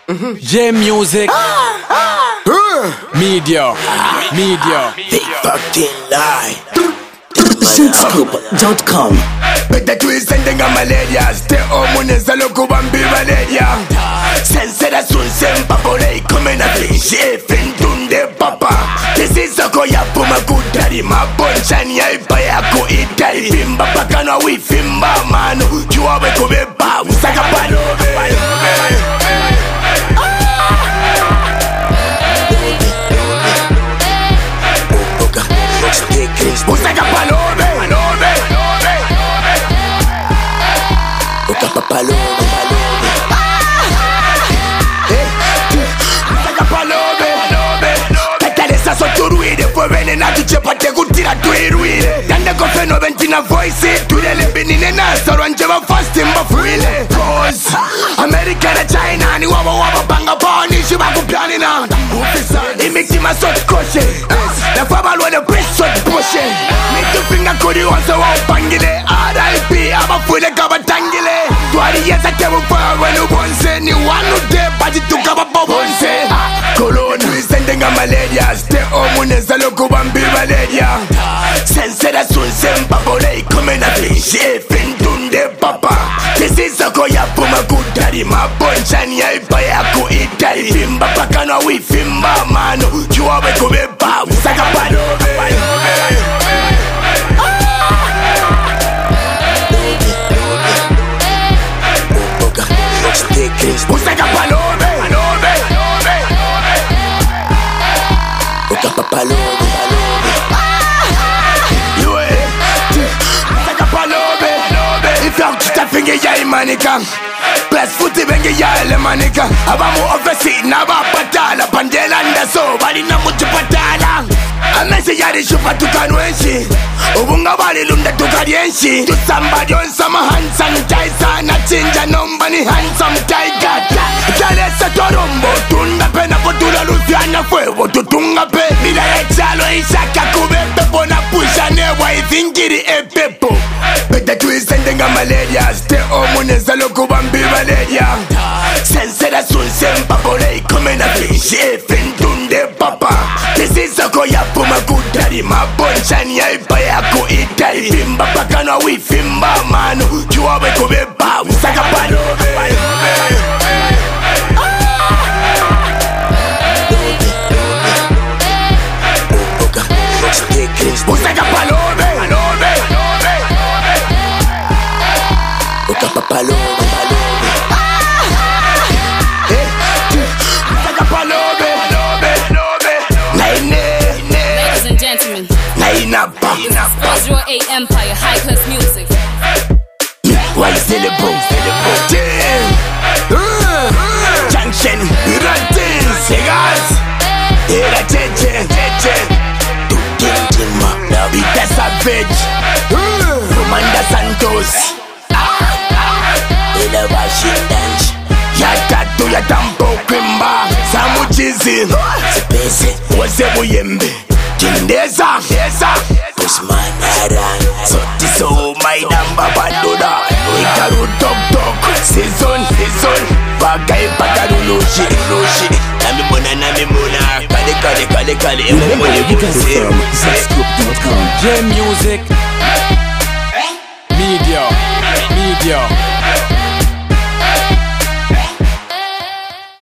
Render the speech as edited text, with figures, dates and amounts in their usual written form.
J Music. Media. Big fucking lie. Synthscoop.com. Better twist and then malaria. Stay home when it's a local bambi malaria. Sense da sun sempa pole come na finisce fintunde papa. This is a koya puma kutari ma bonchani ai paya ko itari fimba pakano wi fimba mano. Juabe kubeba usaka palobe. Usaka palobe. Usaka palobe. Usaka palobe. Katalesa so turuide fue venena tu chepate kutira tuiruide. Dande kofeno ventina voice turele benine na soro anjeba fast mbafuile. Cause America na China ni waba banga poni shiba kuplani na. Imiktima sot koshe. La fama lwa de preso pushe. Middle finger kuri wansa wa upangile. R.I.P. abafule kabatangile. Twari yesa kebu fa wenu bonse. Ni wanu de baji tukaba bonse. Corona sendenga malaria. Stay home uneza loko bambi malaria. Sense da sun sempa pole come na finisce fintunde papa. This is a koya puma kutari ma bonchani ai paya ko itari fimba pakano wi fimba mano. Juabe kubeba usaka palobe. Usaka palobe. Usaka palobe. Usaka palobe. Ifyak tutafinge ya imanika. Plus futi benge ya ele manika. Abamu ofesi na bapatala. Pandela ndaso bali na mutu patala. Amese yari shupa tukanwenshi. Ubunga bali lunda tukarienshi. Tusamba yonsama hand sanitizer. Na chinja nomba ni handsome tiger. Jalesa torombo tunda pena potula lufiana fuego tutunga pe. Mila echalo ishaka kubembe pona pusha newa ithingiri epepo. Better twist and then malaria. Stay home uneza loko bambi malaria. Sense da sun sempa pole come na finisce fintunde papa. This is a koya puma kutari ma bonchani ai paya ko itari fimba pakano wi fimba mano. Juabe kubeba usaka palobe. Usaka palobe. Usaka palobe. Usaka palobe. Ladies and gentlemen, Osro A Empire, high class music. Why celebrate? Junction, Ratin, Segas, Era Cheche, Tukintima, Vita Savage, Commander Santos, Ela Washington, Yatatu ya Tampo Kimba, Samuchizi, Sepese, Wasebuyembe, Jindeza, Pusmanara, Sotiso, my number Bandoda, Ikaru Tok, Season, Bagai Pataruloshi, Nami Mona, Kale, Remember, you can from Synthscoop.com. J Music. Media.